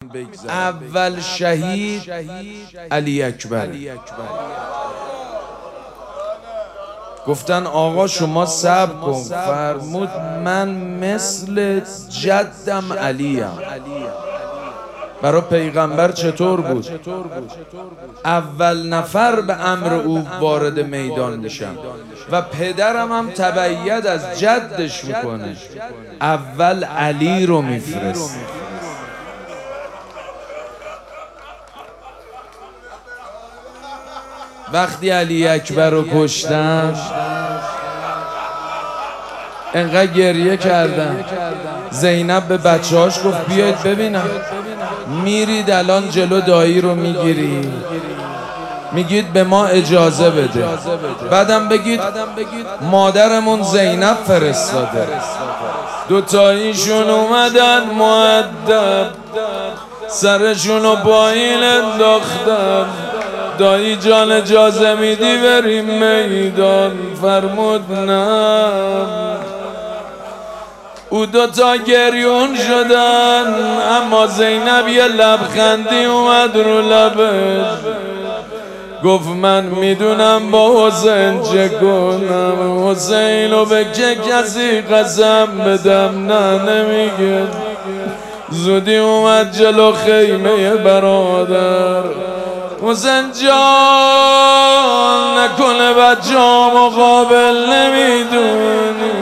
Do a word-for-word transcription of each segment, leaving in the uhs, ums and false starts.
اول شهید علی اکبر. گفتن آقا شما صبر کن. فرمود من مثل جدم علیم. برای پیغمبر چطور بود؟ اول نفر به امر او وارد میدان میشم و پدرم هم تبعیت از جدش میکنه. اول علی رو میفرست. وقتی علی اکبر رو کشتن انقدر گریه کردن. زینب به بچه هاش گفت بیاید ببینم. میرید الان جلو دایی رو میگیری میگید به ما اجازه بده، بعدم بگید مادرمون زینب فرستاده. دوتاییشون اومدن مؤدب سرشونو پایین انداختن. دایی جان اجازه میدی بریم میدان؟ فرمود نه. او دوتا گریون شدن، اما زینب یه لبخندی اومد رو لبش. گفت من میدونم با حسین چه کنم. حسین رو به که کسی قسم بدم؟ نه نمیگه. زودی اومد جلو خیمه برادر. حسین جان نکنه بچه ها مقابل نمیدونی.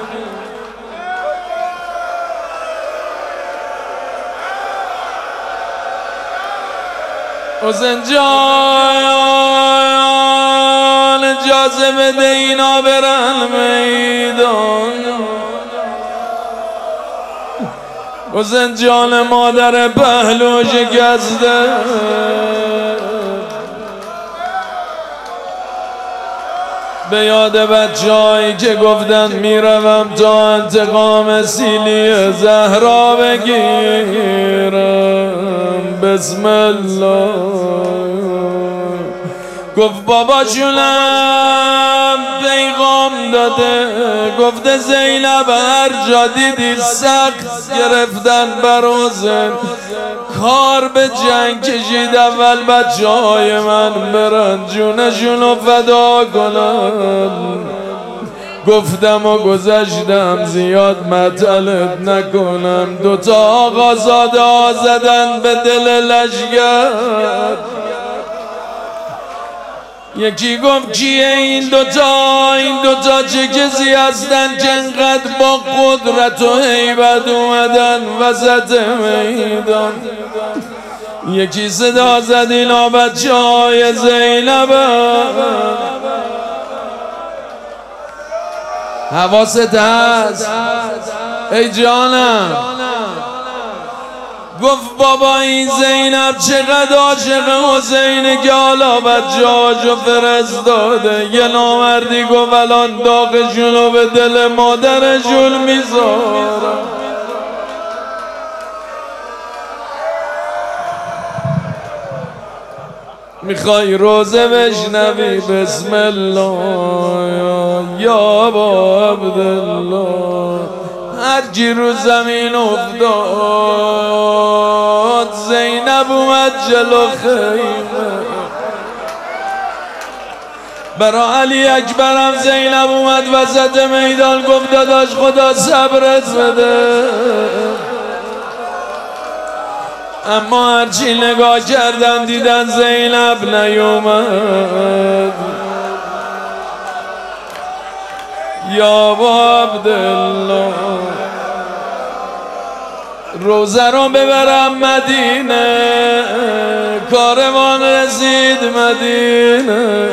حسین جان اجازه بده اینا برن میدان. حسین جان مادر پهلو شکسته. به یاد بچه هایی که گفتن میروم تا انتقام سیلی زهرا بگیرم. بسم الله. گفت باباشونم پیغام داده، گفته زینب هر جا دیدی سخت گرفتن بر حسین کار به جنگ کشید. اول بچه های من برن جونشونو فدا کنن. گفتم و گذشتم زیاد مطلب نکنم. دوتا آقازاده ها زدن به دل لشگر. یکی گفت کیه این دوتا؟ این دوتا چه کسی هستن که انقدر با قدرت و هیبت اومدن وسط میدان؟ یکی صدا زد اینا بچه های زینب. حواست هست ای جانم؟ گفت بابا این زینب چقدر عاشق حسینه که حالا بچه هاشو فرستاده. یه نامردی گفت الان داغشونو به دل مادرشون میذارم. میخوای روزه بشنوی؟ بسم الله یا با عبدالله. هر کی رو زمین افتاد زینب اومد جلو خیمه. برا علی اکبرم زینب اومد وسط میدان. گفت داداش خدا صبرت بده. اما هرچی نگاه کردن دیدن زینب نیومد. یا با عبدالله روزه رو ببرم مدینه. کاروان رسید مدینه.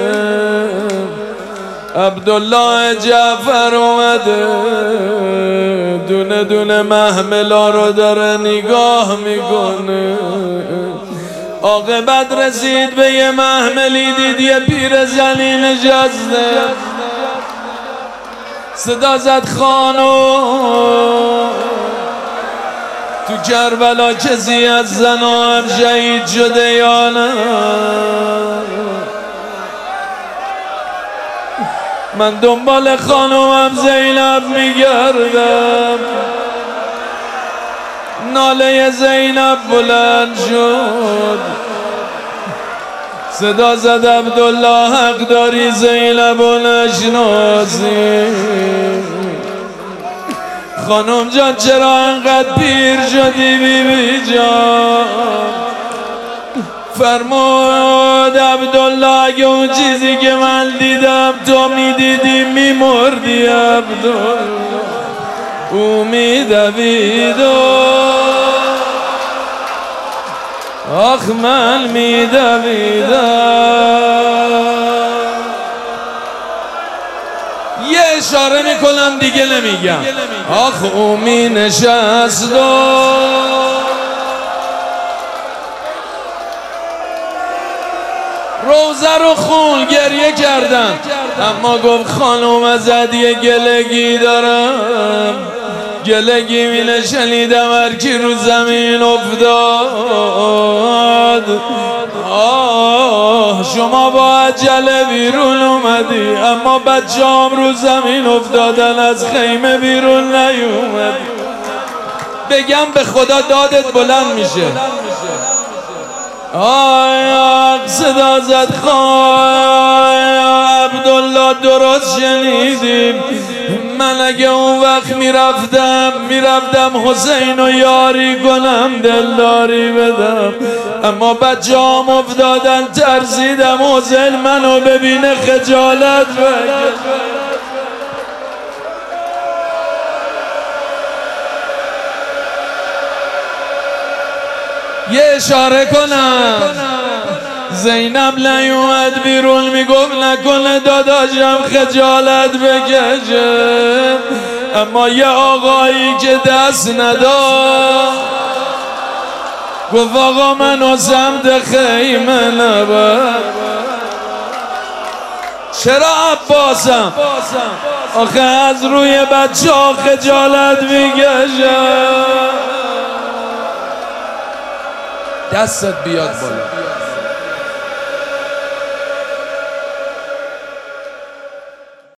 عبدالله جعفر اومده دونه دونه محملا رو داره نگاه میکنه. عاقبت رسید به یه محملی، دید یه پیر زنی نشسته. صدا زد خانو تو کربلا کسی از زنا هم شهید شده یا نه؟ من دنبال خانومم زینب میگردم. ناله زینب بلند شد، صدا زد عبدالله حق داری زینب و نشناسی. خانم جان چرا انقدر پیر شدی بی بی جان؟ فرمود عبدالله اگه اون چیزی که من دیدم تو میدیدی میمردی عبدالله. او میدوید و آخ من میدویدم. یه اشاره میکنم دیگه نمیگم. آخ او می نشست و روزه رو خون گریه کردن، اما گفت خانوم ازت یه گلگی دارم، گلگی مینه شنیدم هر کی رو زمین افتاد. آه شما با عجله بیرون اومدی، اما بچه‌ام رو زمین افتادن از خیمه بیرون نیومدی. بگم به خدا دادت بلند میشه. آیا صدا زد خواهی عبدالله درست شنیدیم. من اگه اون وقت میرفتم میرفتم حسین و یاری کنم دلداری بدم، اما بچه هم افتادن ترسیدم حسین منو ببینه خجالت بکشه. یه اشاره کنم، زینب نیومد بیرون میگفت نکنه داداشم خجالت بکشه، اما یه آقایی که دست نداد گفت آقا منو سمت خیمه نبر. چرا عباسم؟ آخه از روی بچه ها خجالت میکشه. دستت بیاد بالا.